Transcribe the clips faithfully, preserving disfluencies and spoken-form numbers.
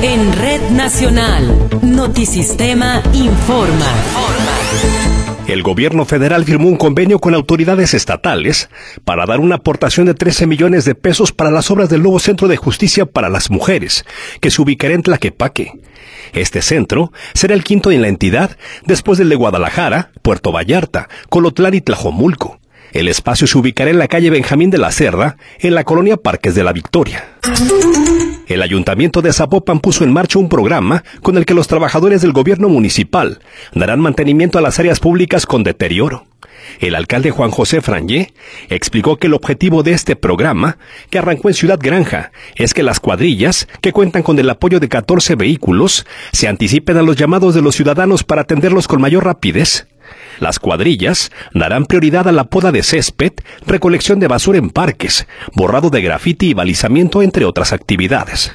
En Red Nacional, Notisistema informa. El gobierno federal firmó un convenio con autoridades estatales para dar una aportación de trece millones de pesos para las obras del nuevo Centro de Justicia para las Mujeres, que se ubicará en Tlaquepaque. Este centro será el quinto en la entidad, después del de Guadalajara, Puerto Vallarta, Colotlán y Tlajomulco. El espacio se ubicará en la calle Benjamín de la Cerda, en la colonia Parques de la Victoria. El Ayuntamiento de Zapopan puso en marcha un programa con el que los trabajadores del gobierno municipal darán mantenimiento a las áreas públicas con deterioro. El alcalde Juan José Frangé explicó que el objetivo de este programa, que arrancó en Ciudad Granja, es que las cuadrillas, que cuentan con el apoyo de catorce vehículos, se anticipen a los llamados de los ciudadanos para atenderlos con mayor rapidez. Las cuadrillas darán prioridad a la poda de césped, recolección de basura en parques, borrado de grafiti y balizamiento, entre otras actividades.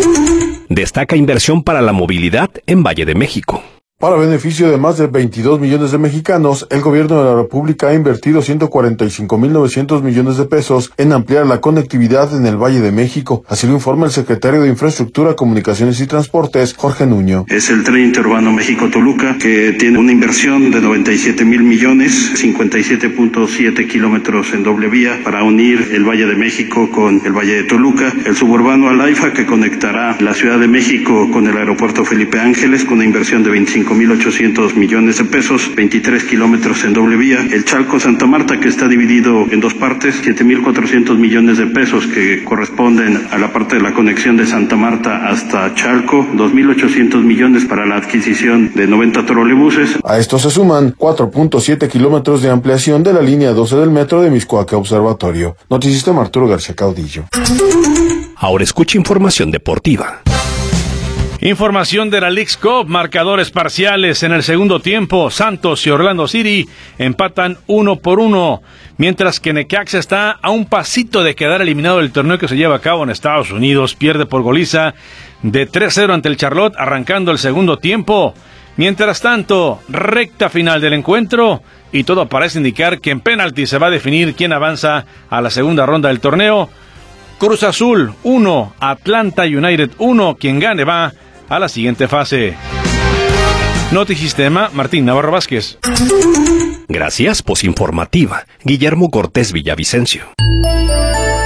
Destaca inversión para la movilidad en Valle de México. Para beneficio de más de veintidós millones de mexicanos, el gobierno de la República ha invertido ciento cuarenta y cinco mil novecientos millones de pesos en ampliar la conectividad en el Valle de México. Así lo informa el secretario de Infraestructura, Comunicaciones y Transportes, Jorge Nuño. Es el tren interurbano México-Toluca, que tiene una inversión de noventa y siete mil millones, cincuenta y siete punto siete kilómetros en doble vía para unir el Valle de México con el Valle de Toluca. El suburbano Alaifa, que conectará la Ciudad de México con el aeropuerto Felipe Ángeles, con una inversión de veinticinco mil ochocientos millones de pesos, veintitrés kilómetros en doble vía. El Chalco Santa Marta, que está dividido en dos partes, siete mil cuatrocientos millones de pesos, que corresponden a la parte de la conexión de Santa Marta hasta Chalco, dos mil ochocientos millones para la adquisición de noventa trolebuses. A esto se suman cuatro punto siete kilómetros de ampliación de la línea doce del metro de Mixcoaca Observatorio. Notisistema Arturo García Caudillo. Ahora escucha información deportiva. Información de la Leagues Cup, marcadores parciales en el segundo tiempo. Santos y Orlando City empatan uno por uno, mientras que Necaxa está a un pasito de quedar eliminado del torneo que se lleva a cabo en Estados Unidos. Pierde por goliza de tres cero ante el Charlotte, arrancando el segundo tiempo. Mientras tanto, recta final del encuentro, y todo parece indicar que en penalti se va a definir quién avanza a la segunda ronda del torneo. Cruz Azul uno, Atlanta United uno, quien gane va a la siguiente fase. Notisistema, Martín Navarro Vázquez. Gracias, posinformativa, Guillermo Cortés Villavicencio.